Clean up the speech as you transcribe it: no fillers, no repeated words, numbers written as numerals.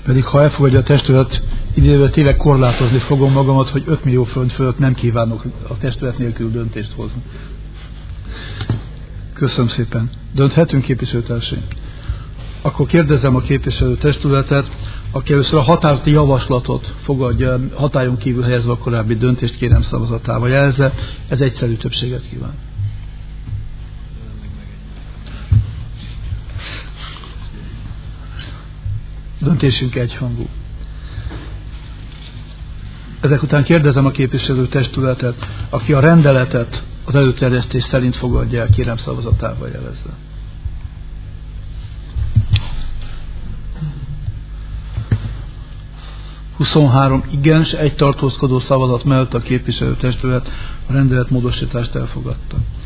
Pedig ha elfogadja a testület, idézőjelben tényleg korlátozni fogom magamat, hogy 5 millió forint fölött nem kívánok a testület nélkül döntést hozni. Köszönöm szépen. Dönthetünk, képviselőtársaim? Akkor kérdezem a képviselő testületet, aki először a határozati javaslatot fogadja, hatályon kívül helyezve a korábbi döntést, kérem szavazatával jelezze. Ez egyszerű többséget kíván. Döntésünk egyhangú. Ezek után kérdezem a képviselő testületet, aki a rendeletet az előterjesztés szerint fogadja el, kérem szavazatával jelezze. ...23 igens, egy tartózkodó szavazat mellett a képviselő testület a rendelet módosítást elfogadta.